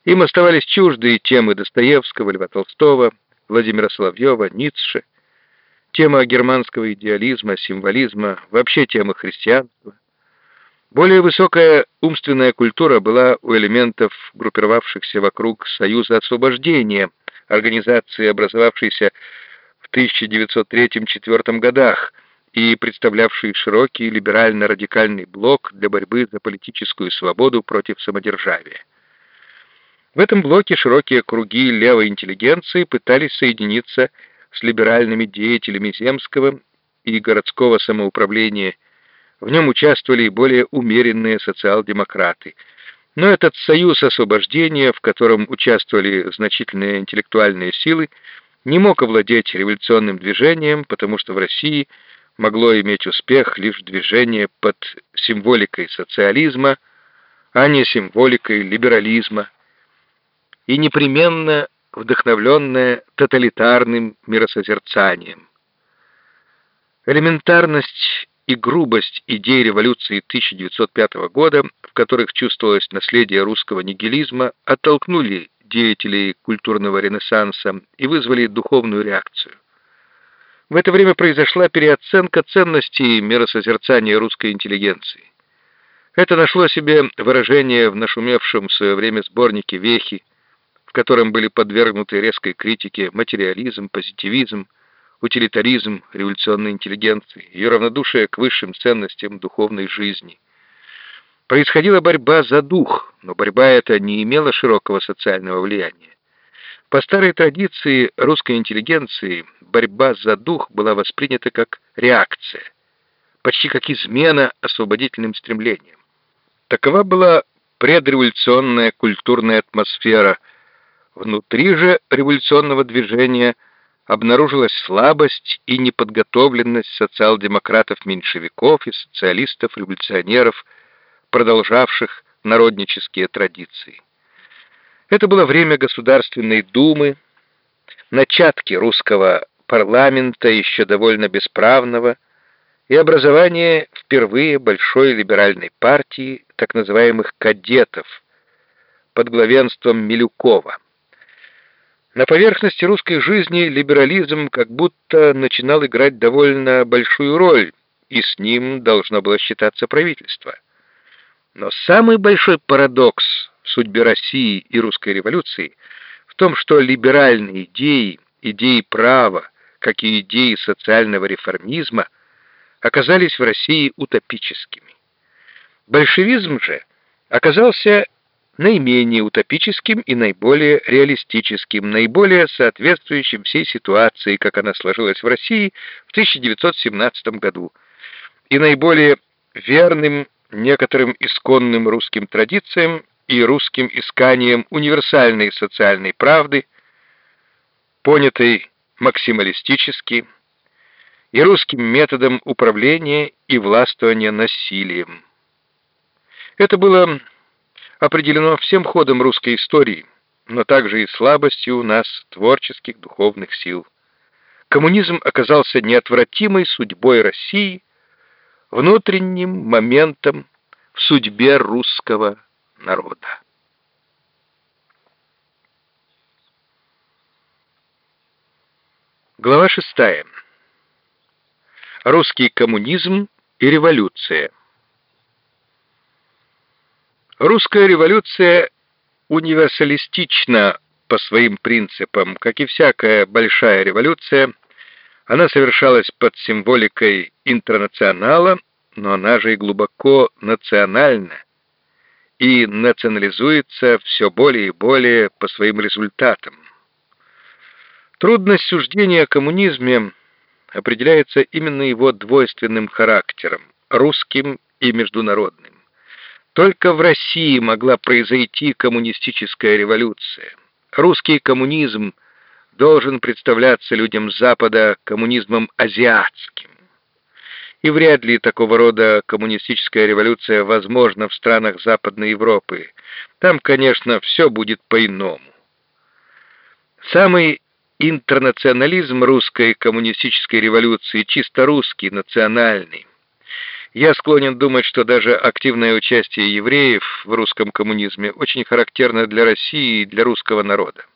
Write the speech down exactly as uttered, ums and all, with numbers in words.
Им оставались чужды темы Достоевского, Льва Толстого, Владимира Соловьева, Ницше, тема германского идеализма, символизма, вообще тема христианства. Более высокая умственная культура была у элементов, группировавшихся вокруг Союза освобождения, организации, образовавшейся в тысяча девятьсот третьем-четвёртом годах и представлявшей широкий либерально-радикальный блок для борьбы за политическую свободу против самодержавия. В этом блоке широкие круги левой интеллигенции пытались соединиться с либеральными деятелями земского и городского самоуправления. В нем участвовали и более умеренные социал-демократы. Но этот союз освобождения, в котором участвовали значительные интеллектуальные силы, не мог овладеть революционным движением, потому что в России могло иметь успех лишь движение под символикой социализма, а не символикой либерализма, и непременно вдохновленное тоталитарным миросозерцанием. Элементарность и грубость идей революции тысяча девятьсот пятого года, в которых чувствовалось наследие русского нигилизма, оттолкнули деятелей культурного ренессанса и вызвали духовную реакцию. В это время произошла переоценка ценностей миросозерцания русской интеллигенции. Это нашло себе выражение в нашумевшем в свое время сборнике «Вехи», в котором были подвергнуты резкой критике материализм, позитивизм, утилитаризм революционной интеллигенции, ее равнодушие к высшим ценностям духовной жизни. Происходила борьба за дух, но борьба эта не имела широкого социального влияния. По старой традиции русской интеллигенции борьба за дух была воспринята как реакция, почти как измена освободительным стремлениям. Такова была предреволюционная культурная атмосфера. Внутри же революционного движения обнаружилась слабость и неподготовленность социал-демократов-меньшевиков и социалистов-революционеров, продолжавших народнические традиции. Это было время Государственной Думы, начатки русского парламента, еще довольно бесправного, и образование впервые большой либеральной партии, так называемых кадетов, под главенством Милюкова. На поверхности русской жизни либерализм как будто начинал играть довольно большую роль, и с ним должно было считаться правительство. Но самый большой парадокс в судьбе России и русской революции в том, что либеральные идеи, идеи права, как и идеи социального реформизма, оказались в России утопическими. Большевизм же оказался наименее утопическим и наиболее реалистическим, наиболее соответствующим всей ситуации, как она сложилась в России в тысяча девятьсот семнадцатом году, и наиболее верным некоторым исконным русским традициям и русским исканиям универсальной социальной правды, понятой максималистически, и русским методом управления и властвования насилием. Это было определено всем ходом русской истории, но также и слабостью у нас творческих духовных сил. Коммунизм оказался неотвратимой судьбой России, внутренним моментом в судьбе русского народа. Глава шестая. Русский коммунизм и революция. Русская революция универсалистична по своим принципам, как и всякая большая революция. Она совершалась под символикой интернационала, но она же и глубоко национальна и национализуется все более и более по своим результатам. Трудность суждения о коммунизме определяется именно его двойственным характером, русским и международным. Только в России могла произойти коммунистическая революция. Русский коммунизм должен представляться людям Запада коммунизмом азиатским. И вряд ли такого рода коммунистическая революция возможна в странах Западной Европы. Там, конечно, все будет по-иному. Самый интернационализм русской коммунистической революции чисто русский, национальный. Я склонен думать, что даже активное участие евреев в русском коммунизме очень характерно для России и для русского народа.